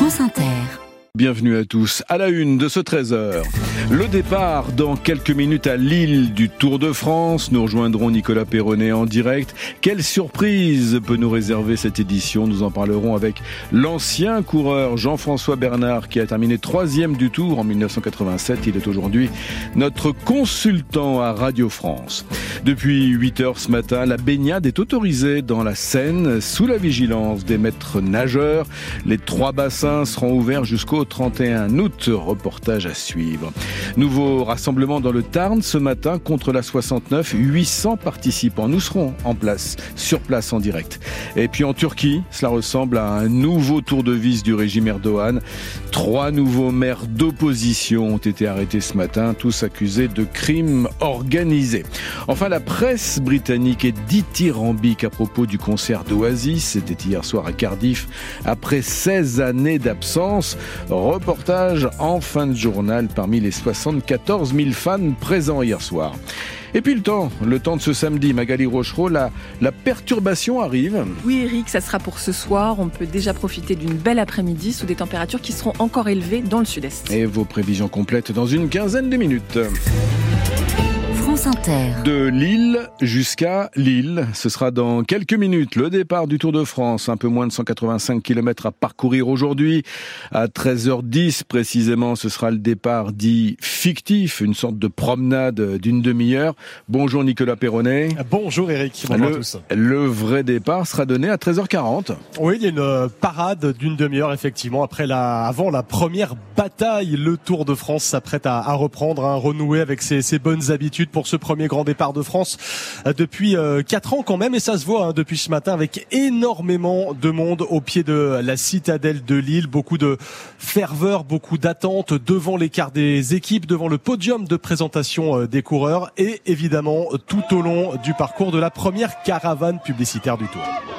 France Inter. Bienvenue à tous. À la une de ce 13h, le départ dans quelques minutes à Lille du Tour de France. Nous rejoindrons Nicolas Perronnet en direct. Quelle surprise peut nous réserver cette édition? Nous en parlerons avec l'ancien coureur Jean-François Bernard qui a terminé 3e du Tour en 1987. Il est aujourd'hui notre consultant à Radio France. Depuis 8h ce matin, la baignade est autorisée dans la Seine sous la vigilance des maîtres nageurs. Les 3 bassins seront ouverts jusqu'au 31 août, reportage à suivre. Nouveau rassemblement dans le Tarn ce matin contre la 69, 800 participants. Nous serons sur place en direct. Et puis en Turquie, cela ressemble à un nouveau tour de vis du régime Erdogan. 3 nouveaux maires d'opposition ont été arrêtés ce matin, tous accusés de crimes organisés. Enfin, la presse britannique est dithyrambique à propos du concert d'Oasis. C'était hier soir à Cardiff, après 16 années d'absence. Reportage en fin de journal parmi les 74 000 fans présents hier soir. Et puis le temps de ce samedi, Magali Rochereau, la perturbation arrive. Oui Eric, ça sera pour ce soir. On peut déjà profiter d'une belle après-midi sous des températures qui seront encore élevées dans le sud-est. Et vos prévisions complètes dans une quinzaine de minutes. France Inter. De Lille jusqu'à Lille, ce sera dans quelques minutes le départ du Tour de France, un peu moins de 185 km à parcourir aujourd'hui. À 13h10 précisément, ce sera le départ dit fictif, une sorte de promenade d'une demi-heure. Bonjour Nicolas Perronnet. Bonjour Eric, bonjour à tous. Le vrai départ sera donné à 13h40. Oui, il y a une parade d'une demi-heure effectivement avant la première bataille. Le Tour de France s'apprête à reprendre, à renouer avec ses bonnes habitudes pour ce premier grand départ de France depuis 4 ans quand même, et ça se voit depuis ce matin avec énormément de monde au pied de la citadelle de Lille, beaucoup de ferveur, beaucoup d'attentes devant l'écart des équipes, devant le podium de présentation des coureurs et évidemment tout au long du parcours de la première caravane publicitaire du Tour.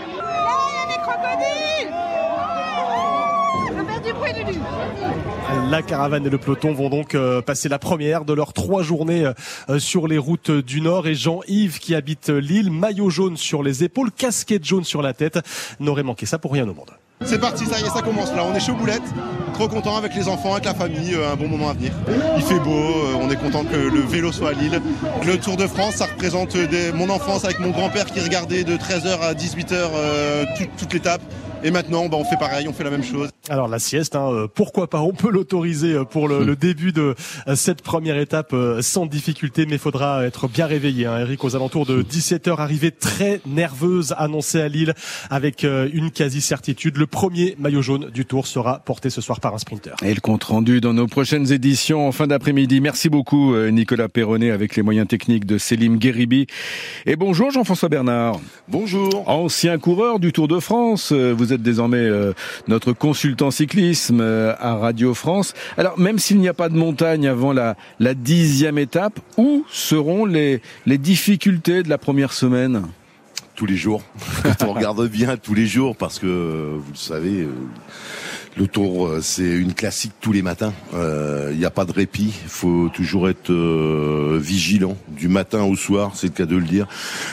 La caravane et le peloton vont donc passer la première de leurs 3 journées sur les routes du Nord. Et Jean-Yves, qui habite Lille, maillot jaune sur les épaules, casquette jaune sur la tête, n'aurait manqué ça pour rien au monde. C'est parti, ça y est, ça commence là. On est chaud boulette, trop content avec les enfants, avec la famille, un bon moment à venir. Il fait beau, on est content que le vélo soit à Lille. Le Tour de France, ça représente mon enfance avec mon grand-père qui regardait de 13h à 18h toute l'étape. Et maintenant, on fait pareil, on fait la même chose. Alors la sieste, pourquoi pas, on peut l'autoriser pour le début de cette première étape sans difficulté, mais il faudra être bien réveillé. Eric, aux alentours de 17h, arrivée très nerveuse annoncée à Lille avec une quasi-certitude. Le premier maillot jaune du Tour sera porté ce soir par un sprinter. Et le compte rendu dans nos prochaines éditions en fin d'après-midi. Merci beaucoup Nicolas Perronnet avec les moyens techniques de Selim Gueribi. Et bonjour Jean-François Bernard. Bonjour. Ancien coureur du Tour de France, vous êtes désormais notre consultant cyclisme à Radio France. Alors, même s'il n'y a pas de montagne avant la 10e étape, où seront les difficultés de la première semaine ? Tous les jours. Quand on regarde bien, tous les jours, parce que, vous le savez, le Tour, c'est une classique tous les matins. Il n'y a pas de répit. Il faut toujours être vigilant du matin au soir, c'est le cas de le dire.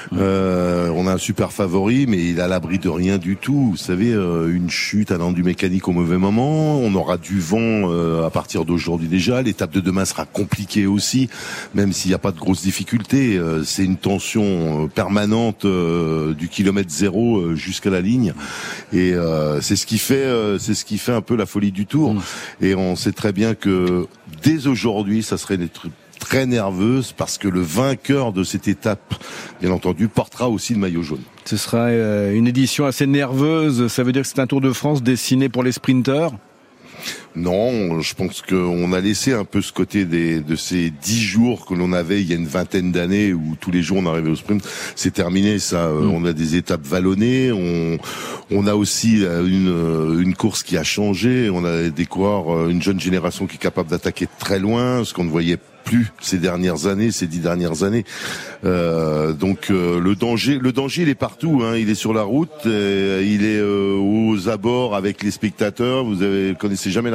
On a un super favori, mais il est à l'abri de rien du tout. Vous savez, une chute, un enduit mécanique au mauvais moment. On aura du vent à partir d'aujourd'hui déjà. L'étape de demain sera compliquée aussi, même s'il n'y a pas de grosses difficultés. C'est une tension permanente du kilomètre zéro jusqu'à la ligne. Et c'est ce qui fait un peu la folie du Tour. Et on sait très bien que dès aujourd'hui, ça serait très nerveuse parce que le vainqueur de cette étape, bien entendu, portera aussi le maillot jaune. Ce sera une édition assez nerveuse. Ça veut dire que c'est un Tour de France destiné pour les sprinteurs ? Non, je pense qu'on a laissé un peu ce côté de ces 10 jours que l'on avait il y a une vingtaine d'années où tous les jours on arrivait au sprint. C'est terminé, ça. On a des étapes vallonnées. On a aussi une course qui a changé. On a des coureurs, une jeune génération qui est capable d'attaquer très loin, ce qu'on ne voyait plus ces 10 dernières années. Donc le danger il est partout, il est sur la route, il est aux abords avec les spectateurs. Vous connaissez jamais la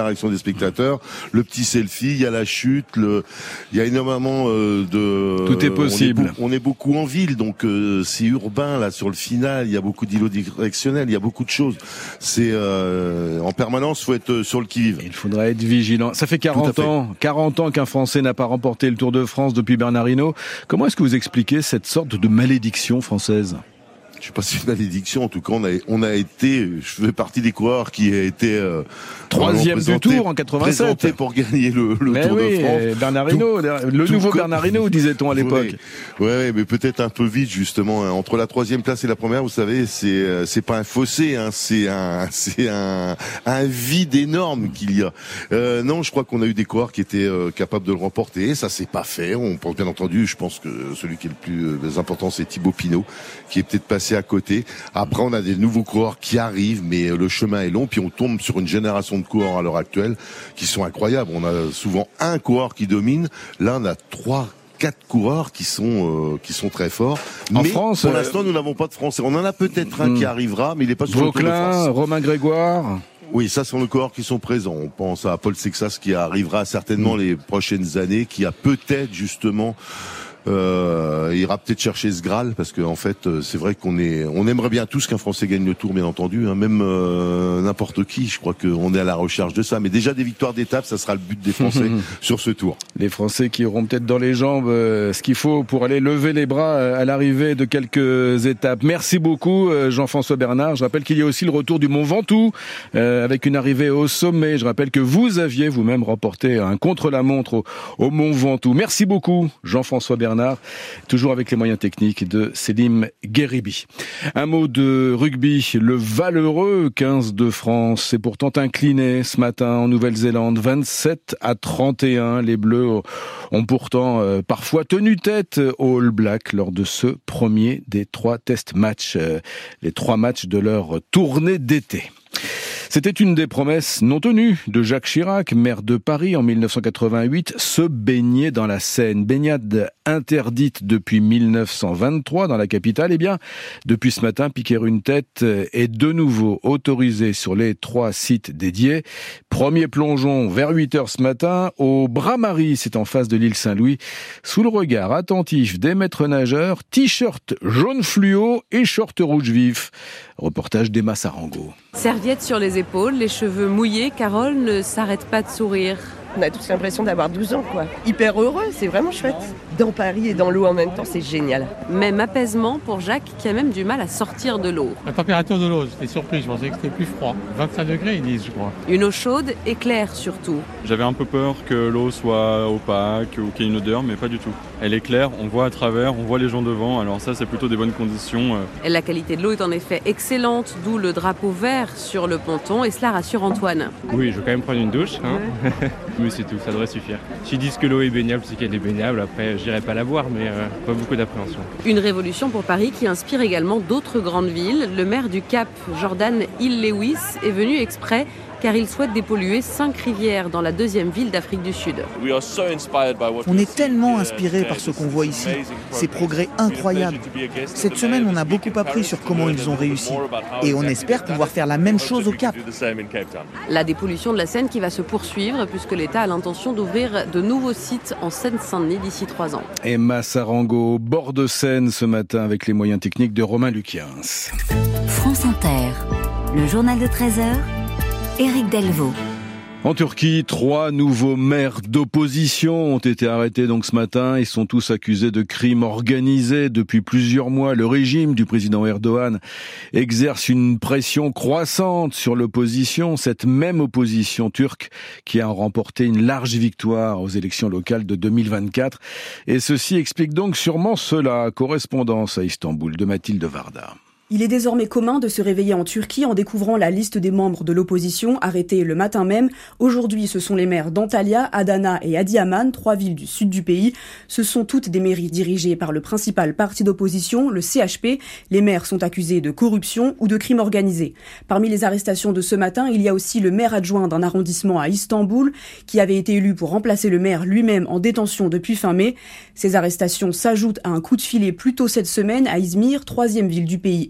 réaction des spectateurs, le petit selfie, il y a la chute, il y a énormément de... Tout est possible. On est beaucoup en ville, donc c'est urbain, là, sur le final, il y a beaucoup d'îlots directionnels, il y a beaucoup de choses. C'est en permanence, faut être sur le qui-vive. Il faudra être vigilant. Ça fait 40 ans qu'un Français n'a pas remporté le Tour de France depuis Bernard Hinault. Comment est-ce que vous expliquez cette sorte de malédiction française ? Je sais pas si c'est une malédiction. En tout cas, on a été, je fais partie des coureurs qui a été troisième du Tour en 87. Présenté pour gagner le Tour de France. Bernard Hinault, nouveau Bernard Hinault, disait-on à l'époque. Ouais, mais peut-être un peu vite justement. Entre la troisième place et la première, vous savez, c'est pas un fossé, hein, c'est un vide énorme qu'il y a. Non, je crois qu'on a eu des coureurs qui étaient capables de le remporter. Ça s'est pas fait. On pense bien entendu. Je pense que celui qui est le plus important, c'est Thibaut Pinot, qui est peut-être passé à côté. Après, on a des nouveaux coureurs qui arrivent, mais le chemin est long. Puis on tombe sur une génération de coureurs à l'heure actuelle qui sont incroyables. On a souvent un coureur qui domine. Là, on a 3-4 coureurs qui sont très forts. En mais France, pour l'instant, nous n'avons pas de Français. On en a peut-être un qui arrivera, mais il n'est pas sur le Tour de France. Romain Grégoire. Oui, ça sont les coureurs qui sont présents. On pense à Paul Sexas qui arrivera certainement les prochaines années, qui a peut-être justement il ira peut-être chercher ce Graal, parce que en fait c'est vrai on aimerait bien tous qu'un Français gagne le Tour, bien entendu, hein, même n'importe qui. Je crois qu'on est à la recherche de ça, mais déjà des victoires d'étape, ça sera le but des Français sur ce Tour. Les Français qui auront peut-être dans les jambes ce qu'il faut pour aller lever les bras à l'arrivée de quelques étapes. Merci beaucoup Jean-François Bernard. Je rappelle qu'il y a aussi le retour du Mont Ventoux avec une arrivée au sommet. Je rappelle que vous aviez vous-même remporté un contre-la-montre au Mont Ventoux. Merci beaucoup Jean-François Bernard. Toujours avec les moyens techniques de Selim Gueribi. Un mot de rugby. Le valeureux 15 de France s'est pourtant incliné ce matin en Nouvelle-Zélande. 27-31. Les Bleus ont pourtant parfois tenu tête aux All Blacks lors de ce premier des 3 test matchs. Les 3 matchs de leur tournée d'été. C'était une des promesses non tenues de Jacques Chirac, maire de Paris en 1988, se baigner dans la Seine. Baignade interdite depuis 1923 dans la capitale. Eh bien, depuis ce matin, piquer une tête est de nouveau autorisé sur les 3 sites dédiés. Premier plongeon vers 8h ce matin au Bras-Marie, c'est en face de l'île Saint-Louis, sous le regard attentif des maîtres nageurs, t-shirt jaune fluo et short rouge vif. Reportage d'Emma Sarango. Serviette sur les épaules, les cheveux mouillés, Carole ne s'arrête pas de sourire. On a tous l'impression d'avoir 12 ans, quoi. Hyper heureux, c'est vraiment chouette. Dans Paris et dans l'eau en même temps, c'est génial. Même apaisement pour Jacques, qui a même du mal à sortir de l'eau. La température de l'eau, j'étais surpris, je pensais que c'était plus froid. 25 degrés, ils disent, je crois. Une eau chaude et claire surtout. J'avais un peu peur que l'eau soit opaque ou qu'il y ait une odeur, mais pas du tout. Elle est claire, on voit à travers, on voit les gens devant, alors ça, c'est plutôt des bonnes conditions. Et la qualité de l'eau est en effet excellente, d'où le drapeau vert sur le ponton, et cela rassure Antoine. Oui, je vais quand même prendre une douche, hein. Mais c'est tout, ça devrait suffire. S'ils disent que l'eau est baignable, c'est qu'elle est baignable, après j'irai pas la boire, mais pas beaucoup d'appréhension. Une révolution pour Paris qui inspire également d'autres grandes villes. Le maire du Cap, Jordan Hill-Lewis, est venu exprès car il souhaite dépolluer 5 rivières dans la 2e ville d'Afrique du Sud. On est tellement inspiré par ce qu'on voit ici, ces progrès incroyables. Cette semaine, on a beaucoup appris sur comment ils ont réussi et on espère pouvoir faire la même chose au Cap. La dépollution de la Seine qui va se poursuivre puisque l'État a l'intention d'ouvrir de nouveaux sites en Seine-Saint-Denis d'ici 3 ans. Emma Sarango, bord de Seine ce matin avec les moyens techniques de Romain Luquiens. France Inter, le journal de 13h. Éric Delvaux. En Turquie, 3 nouveaux maires d'opposition ont été arrêtés donc ce matin. Ils sont tous accusés de crimes organisés depuis plusieurs mois. Le régime du président Erdogan exerce une pression croissante sur l'opposition, cette même opposition turque qui a remporté une large victoire aux élections locales de 2024. Et ceci explique donc sûrement cela. Correspondance à Istanbul de Mathilde Varda. Il est désormais commun de se réveiller en Turquie en découvrant la liste des membres de l'opposition arrêtés le matin même. Aujourd'hui, ce sont les maires d'Antalya, Adana et Adiyaman, 3 villes du sud du pays. Ce sont toutes des mairies dirigées par le principal parti d'opposition, le CHP. Les maires sont accusés de corruption ou de crimes organisés. Parmi les arrestations de ce matin, il y a aussi le maire adjoint d'un arrondissement à Istanbul, qui avait été élu pour remplacer le maire lui-même en détention depuis fin mai. Ces arrestations s'ajoutent à un coup de filet plus tôt cette semaine à Izmir, 3e ville du pays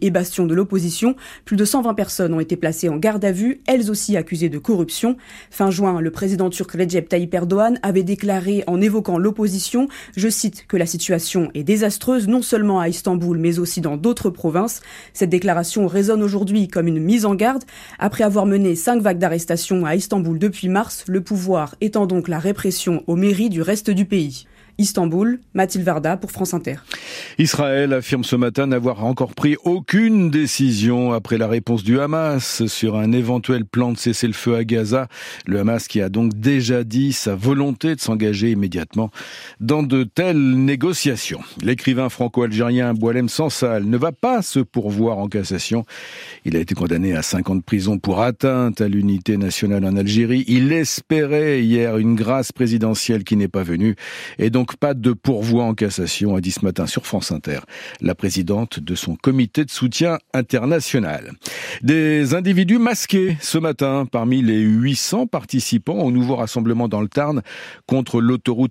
et bastion de l'opposition. Plus de 120 personnes ont été placées en garde à vue, elles aussi accusées de corruption. Fin juin, le président turc Recep Tayyip Erdogan avait déclaré en évoquant l'opposition, je cite, que la situation est désastreuse non seulement à Istanbul mais aussi dans d'autres provinces. Cette déclaration résonne aujourd'hui comme une mise en garde. Après avoir mené 5 vagues d'arrestations à Istanbul depuis mars, le pouvoir étend donc la répression aux mairies du reste du pays. Istanbul, Mathilde Varda pour France Inter. Israël affirme ce matin n'avoir encore pris aucune décision après la réponse du Hamas sur un éventuel plan de cessez-le-feu à Gaza. Le Hamas qui a donc déjà dit sa volonté de s'engager immédiatement dans de telles négociations. L'écrivain franco-algérien Boualem Sansal ne va pas se pourvoir en cassation. Il a été condamné à 5 ans de prison pour atteinte à l'unité nationale en Algérie. Il espérait hier une grâce présidentielle qui n'est pas venue et donc pas de pourvoi en cassation, a dit ce matin sur France Inter la présidente de son comité de soutien international. Des individus masqués ce matin parmi les 800 participants au nouveau rassemblement dans le Tarn contre l'autoroute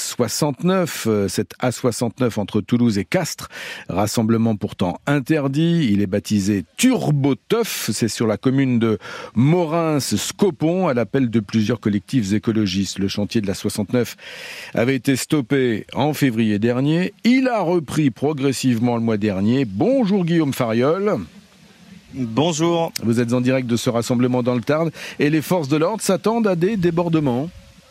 A69, cette A69 entre Toulouse et Castres, rassemblement pourtant interdit. Il est baptisé Turboteuf, c'est sur la commune de Morins-Scopon à l'appel de plusieurs collectifs écologistes. Le chantier de la 69 avait été stoppé en février dernier. Il a repris progressivement le mois dernier. Bonjour Guillaume Fariol. Bonjour. Vous êtes en direct de ce rassemblement dans le Tarn et les forces de l'ordre s'attendent à des débordements.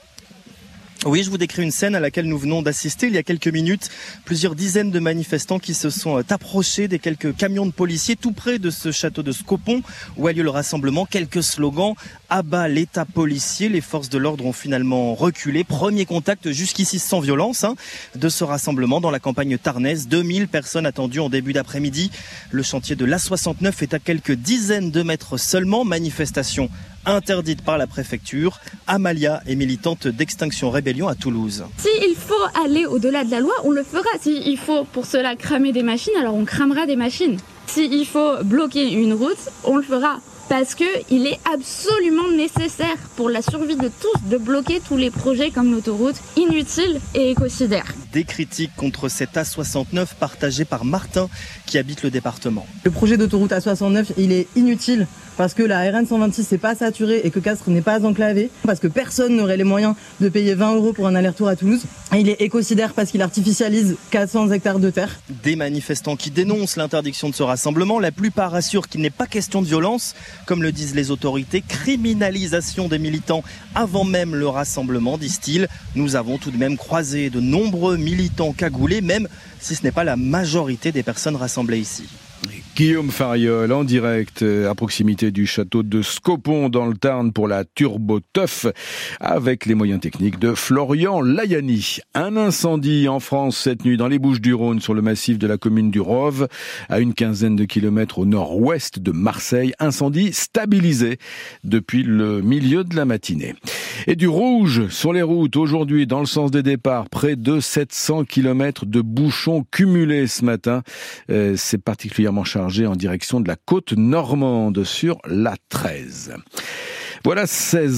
Oui, je vous décris une scène à laquelle nous venons d'assister il y a quelques minutes. Plusieurs dizaines de manifestants qui se sont approchés des quelques camions de policiers tout près de ce château de Scopon où a lieu le rassemblement. Quelques slogans, à bas l'État policier. Les forces de l'ordre ont finalement reculé. Premier contact jusqu'ici sans violence de ce rassemblement dans la campagne tarnaise. 2000 personnes attendues en début d'après-midi. Le chantier de l'A69 est à quelques dizaines de mètres seulement. Manifestation interdite par la préfecture. Amalia est militante d'Extinction Rébellion à Toulouse. S'il faut aller au-delà de la loi, on le fera. S'il faut pour cela cramer des machines, alors on cramera des machines. S'il faut bloquer une route, on le fera. Parce qu'il est absolument nécessaire pour la survie de tous de bloquer tous les projets comme l'autoroute inutiles et écocidaires. Des critiques contre cet A69 partagées par Martin qui habite le département. Le projet d'autoroute A69, il est inutile parce que la RN 126 n'est pas saturée et que Castres n'est pas enclavé, parce que personne n'aurait les moyens de payer 20 € pour un aller-retour à Toulouse. Et il est écocidaire parce qu'il artificialise 400 hectares de terre. Des manifestants qui dénoncent l'interdiction de ce rassemblement. La plupart assurent qu'il n'est pas question de violence. Comme le disent les autorités, criminalisation des militants avant même le rassemblement, disent-ils. Nous avons tout de même croisé de nombreux militants cagoulés, même si ce n'est pas la majorité des personnes rassemblées ici. Guillaume Fariol en direct à proximité du château de Scopon dans le Tarn pour la Turboteuf avec les moyens techniques de Florian Layani. Un incendie en France cette nuit dans les Bouches-du-Rhône sur le massif de la commune du Rove à une quinzaine de kilomètres au nord-ouest de Marseille. Incendie stabilisé depuis le milieu de la matinée. Et du rouge sur les routes aujourd'hui dans le sens des départs. Près de 700 kilomètres de bouchons cumulés ce matin. C'est particulièrement chargé en direction de la côte normande sur l'A13. Voilà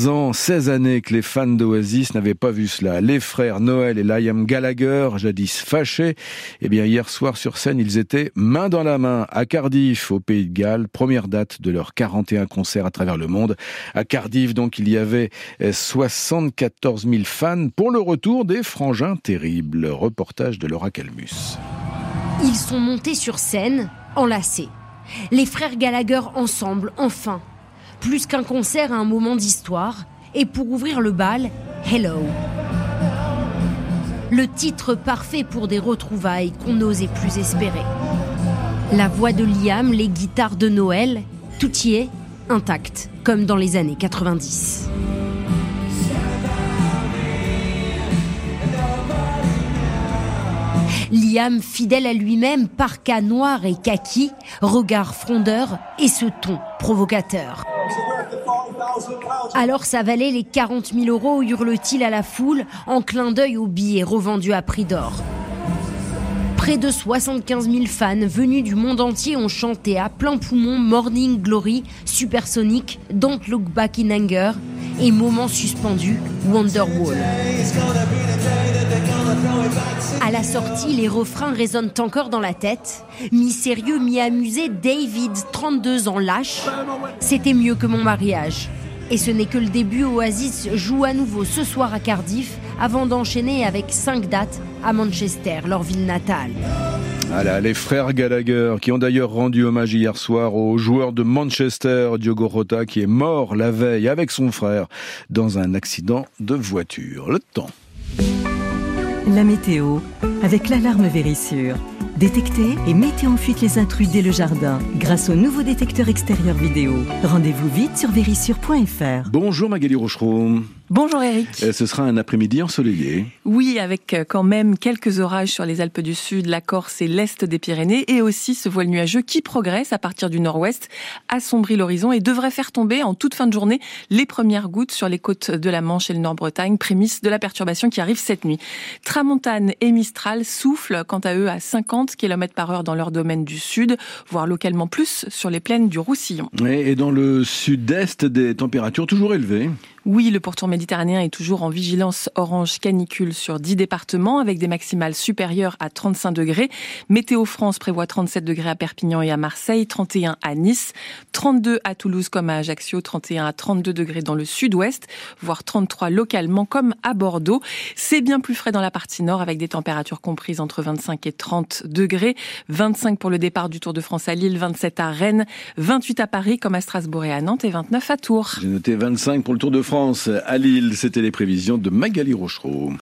16 années que les fans d'Oasis n'avaient pas vu cela. Les frères Noël et Liam Gallagher, jadis fâchés, eh bien hier soir sur scène, ils étaient main dans la main à Cardiff, au Pays de Galles. Première date de leurs 41 concerts à travers le monde. À Cardiff, donc, il y avait 74 000 fans pour le retour des Frangins Terribles. Reportage de Laura Calmus. Ils sont montés sur scène, enlacés. Les frères Gallagher ensemble, enfin. Plus qu'un concert, un moment d'histoire. Et pour ouvrir le bal, Hello. Le titre parfait pour des retrouvailles qu'on n'osait plus espérer. La voix de Liam, les guitares de Noël, tout y est intact, comme dans les années 90. Liam, fidèle à lui-même, parka noir et kaki, regard frondeur et ce ton provocateur. Alors ça valait les 40 000 €, hurle-t-il à la foule, en clin d'œil aux billets revendus à prix d'or. Près de 75 000 fans venus du monde entier ont chanté à plein poumon Morning Glory, Supersonic, Don't Look Back in Anger et moment suspendu, Wonderwall. À la sortie, les refrains résonnent encore dans la tête. Mi-sérieux, mi-amusé, David, 32 ans, lâche. C'était mieux que mon mariage. Et ce n'est que le début. Oasis joue à nouveau ce soir à Cardiff avant d'enchaîner avec 5 dates à Manchester, leur ville natale. Voilà, les frères Gallagher qui ont d'ailleurs rendu hommage hier soir au joueur de Manchester, Diogo Jota, qui est mort la veille avec son frère dans un accident de voiture. Le temps. La météo avec l'alarme Vérissure. Détectez et mettez en fuite les intrus dès le jardin grâce au nouveau détecteur extérieur vidéo. Rendez-vous vite sur vérissure.fr. Bonjour Magali Rochereau. Bonjour Eric. Ce sera un après-midi ensoleillé. Oui, avec quand même quelques orages sur les Alpes du Sud, la Corse et l'Est des Pyrénées, et aussi ce voile nuageux qui progresse à partir du nord-ouest, assombrit l'horizon et devrait faire tomber en toute fin de journée les premières gouttes sur les côtes de la Manche et le Nord-Bretagne, prémisse de la perturbation qui arrive cette nuit. Tramontane et Mistral soufflent quant à eux à 50 km/h dans leur domaine du sud, voire localement plus sur les plaines du Roussillon. Et dans le sud-est, des températures toujours élevées. Oui, le pourtour méditerranéen est toujours en vigilance orange canicule sur 10 départements avec des maximales supérieures à 35 degrés. Météo France prévoit 37 degrés à Perpignan et à Marseille, 31 à Nice, 32 à Toulouse comme à Ajaccio, 31 à 32 degrés dans le sud-ouest, voire 33 localement comme à Bordeaux. C'est bien plus frais dans la partie nord avec des températures comprises entre 25 et 30 degrés. 25 pour le départ du Tour de France à Lille, 27 à Rennes, 28 à Paris comme à Strasbourg et à Nantes et 29 à Tours. J'ai noté 25 pour le Tour de France à Lille. C'était les prévisions de Magali Rochereau.